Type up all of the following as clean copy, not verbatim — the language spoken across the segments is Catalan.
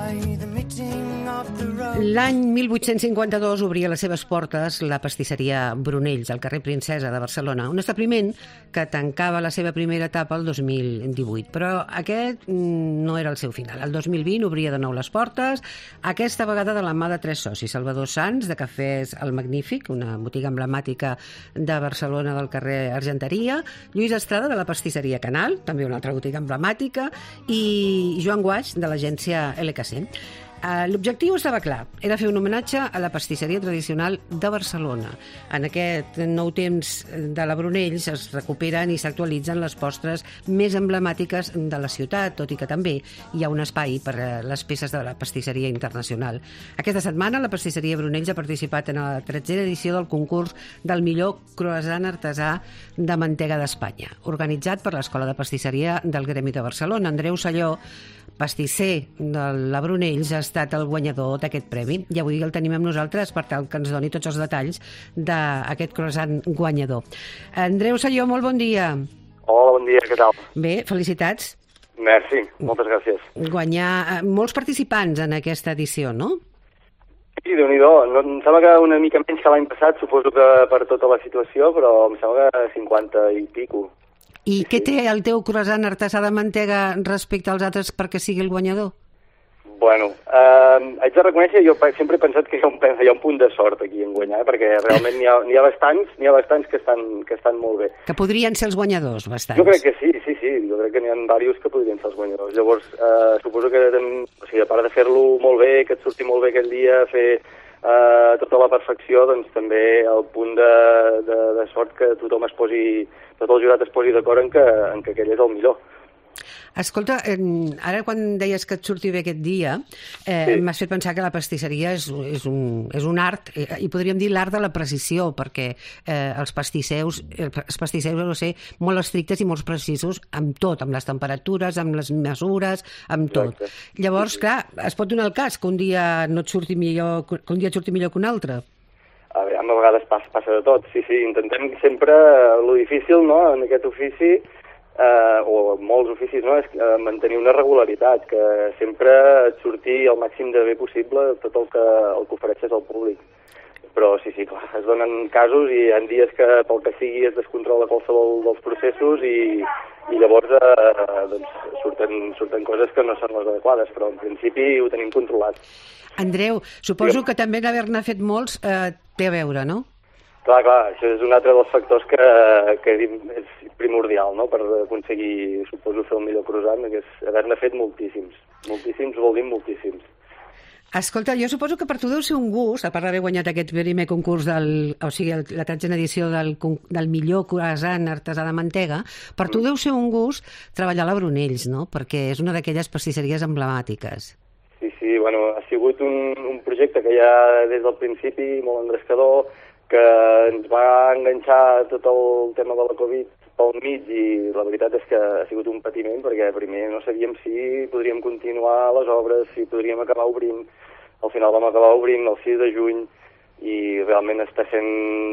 L'any 1852 obria les seves portes la pastisseria Brunells, al carrer Princesa de Barcelona, un establiment que tancava la seva primera etapa el 2018. Però aquest no era el seu final. El 2020 obria de nou les portes, aquesta vegada de la mà de tres socis: Salvador Sans, de Cafès El Magnífic, una botiga emblemàtica de Barcelona del carrer Argenteria, Lluís Estrada, de la pastisseria Canal, també una altra botiga emblemàtica, i Joan Guaix, de l'agència LKC. L'objectiu estava clar, era fer un homenatge a la pastisseria tradicional de Barcelona. En aquest nou temps de la Brunells es recuperen i s'actualitzen les postres més emblemàtiques de la ciutat, tot i que també hi ha un espai per a les peces de la pastisseria internacional. Aquesta setmana la pastisseria Brunells ha participat en la 13a edició del concurs del millor croissant artesà de mantega d'Espanya, organitzat per l'Escola de Pastisseria del Gremi de Barcelona. Andreu Salló, pastisser de la Brunells, ha estat el guanyador d'aquest premi i avui el tenim amb nosaltres per tal que ens doni tots els detalls d'aquest croissant guanyador. Andreu Salló, molt bon dia. Hola, bon dia, què tal? Bé, felicitats. Merci, moltes gràcies. Guanyar molts participants en aquesta edició, no? Sí, Déu-n'hi-do. Em sembla que una mica menys que l'any passat, suposo que per tota la situació, però em sembla que 50 i pico. I què té el teu croissant artesà de mantega respecte als altres perquè sigui el guanyador? Bueno, haig de reconèixer, jo sempre he pensat que hi ha un punt de sort aquí en guanyar, perquè realment n'hi ha bastants que estan molt bé. Que podrien ser els guanyadors, bastants. Jo crec que sí, jo crec que n'hi ha diversos que podrien ser els guanyadors. Llavors, suposo que, a part de fer-lo molt bé, que et surti molt bé aquell dia, fer tota la perfecció, doncs també el punt de sort que tot el jurat es posi d'acord en que aquell és el millor. Escolta, ara quan deies que et surti bé aquest dia, Sí. m'has fet pensar que la pastisseria és un art, i podríem dir l'art de la precisió, perquè els pastissers heu de ser molt estrictes i molt precisos amb tot, amb les temperatures, amb les mesures, amb tot. Exacte. Llavors, clar, es pot donar el cas que un dia no et surti millor, que un dia et surti millor que un altre. A vegades passa de tot, sí, intentem sempre, lo difícil, no?, en aquest ofici, o molts oficis, no?, és mantenir una regularitat, que sempre et surti el màxim de bé possible tot el que ofereixes al públic. Però sí, clar, es donen casos i hi ha dies que pel que sigui es descontrola qualsevol dels processos i llavors doncs, surten coses que no són les adequades, però en principi ho tenim controlat. Andreu, suposo que també l'haver-ne fet molts té a veure, no? Clar, això és un altre dels factors que és primordial, no?, per aconseguir, suposo, fer el millor croissant, que és haver-ne fet moltíssims. Moltíssims vol dir moltíssims. Escolta, jo suposo que per tu deu ser un gust, a part d'haver guanyat aquest primer concurs, la 13a edició del millor croissant artesà de mantega, per tu deu ser un gust treballar a la Brunells, no?, perquè és una d'aquelles pastisseries emblemàtiques. Sí, bueno, ha sigut un projecte que ja des del principi, molt engrescador, que ens va enganxar tot el tema de la Covid pel mig i la veritat és que ha sigut un patiment perquè primer no sabíem si podríem continuar les obres, si podríem acabar obrint. Al final vam acabar obrint el 6 de juny i realment està sent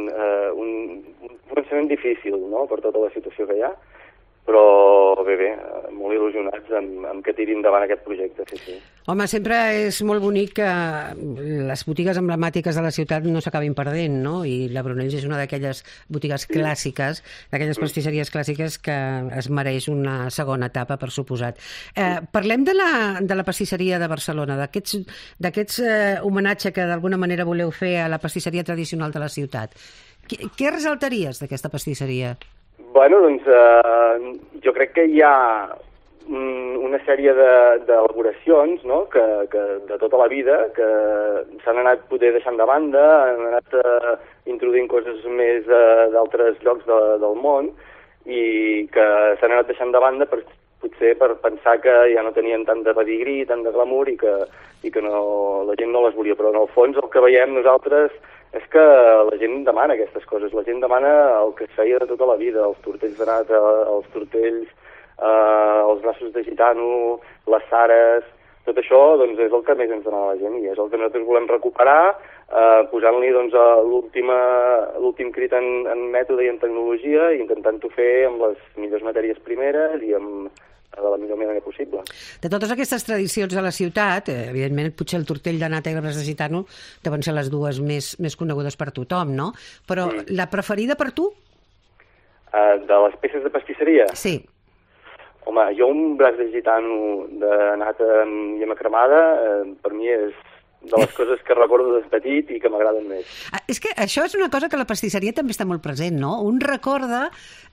un començament difícil, no?, per tota la situació que hi ha, però bé, molt il·lusionats amb que tiri endavant aquest projecte, sí. Home, sempre és molt bonic que les botigues emblemàtiques de la ciutat no s'acabin perdent, no? I la Brunells és una d'aquelles botigues clàssiques, d'aquelles pastisseries clàssiques que es mereix una segona etapa, per suposat. Parlem de la pastisseria de Barcelona, d'aquests homenatge que d'alguna manera voleu fer a la pastisseria tradicional de la ciutat. Què ressaltaries d'aquesta pastisseria? Bueno, doncs jo crec que hi ha una sèrie d'elaboracions, no?, que de tota la vida, que s'han anat poder deixant de banda, han anat introduint coses més d'altres llocs del món i que s'han anat deixant de banda potser per pensar que ja no tenien tant de pedigrí, tant de glamour i que la gent no les volia. Però en el fons el que veiem nosaltres és que la gent demana aquestes coses, la gent demana el que es feia de tota la vida, els tortells de nata, els tortells, els braços de gitano, les sares, tot això doncs, és el que més ens dona la gent i és el que nosaltres volem recuperar, posant-li doncs, l'últim crit en mètode i en tecnologia i intentant-ho fer amb les millors matèries primeres i de la millor manera possible. De totes aquestes tradicions de la ciutat, evidentment potser el tortell de nata i el braç de gitano deuen ser les dues més conegudes per tothom, no? Però la preferida per tu? De les peces de pastisseria? Sí. Home, jo un braç de gitano de nata amb llema cremada, per mi és de les coses que recordo des petit i que m'agraden més. És que això és una cosa que la pastisseria també està molt present, no? Un recorda,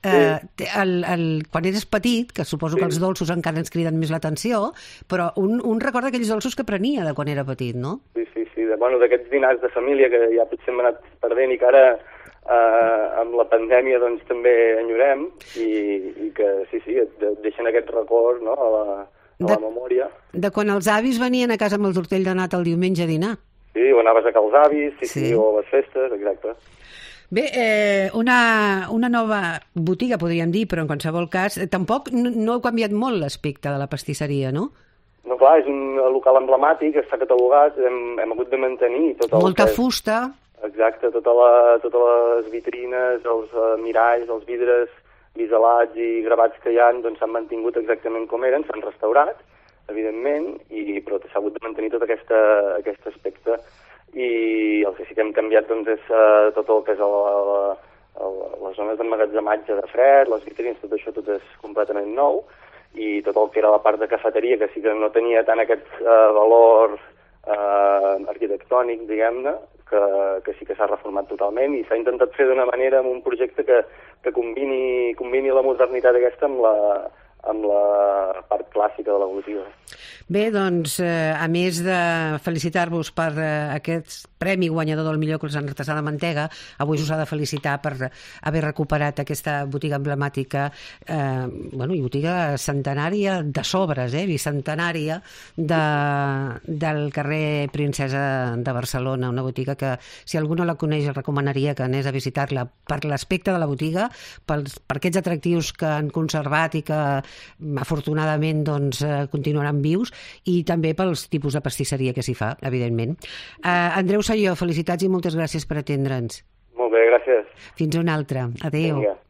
quan eres petit, que suposo que els dolços encara ens criden més l'atenció, però un recorda aquells dolços que prenia de quan era petit, no? Sí. D'aquests dinars de família que ja potser hem anat perdent i que ara amb la pandèmia doncs també enyorem i que sí, et deixen aquest record, no?, a la memòria. De quan els avis venien a casa amb el tortell de nata el diumenge a dinar. Sí, o anaves a cal els avis, sí, o a les festes, exacte. Bé, una nova botiga, podríem dir, però en qualsevol cas, tampoc no ha canviat molt l'aspecte de la pastisseria, no? No, clar, és un local emblemàtic, està catalogat, hem hagut de mantenir tot el... Molta fusta. Exacte, totes les vitrines, els miralls, els vidres biselats i gravats que hi ha doncs s'han mantingut exactament com eren, s'han restaurat, evidentment, però s'ha hagut de mantenir tot aquest aspecte. I el que sí que hem canviat doncs, és tot el que és les zones d'emmagatzematge de fred, les vitrines, tot això tot és completament nou, i tot el que era la part de cafeteria, que sí que no tenia tant aquest valor arquitectònic, diguem-ne, que sí que s'ha reformat totalment i s'ha intentat fer d'una manera amb un projecte que combini la modernitat aquesta amb la part clàssica de la botiga. Bé, doncs, a més de felicitar-vos per aquest premi guanyador del millor croissant artesà de mantega, avui us ha de felicitar per haver recuperat aquesta botiga emblemàtica, i botiga centenària de sobres, bicentenària, del carrer Princesa de Barcelona, una botiga que, si algú no la coneix, el recomanaria que anés a visitar-la per l'aspecte de la botiga, per aquests atractius que han conservat i que afortunadament doncs, continuaran vius, i també pels tipus de pastisseria que s'hi fa, evidentment. Andreu Sayó, felicitats i moltes gràcies per atendre'ns. Molt bé, gràcies. Fins una altra. Adéu. Vinga.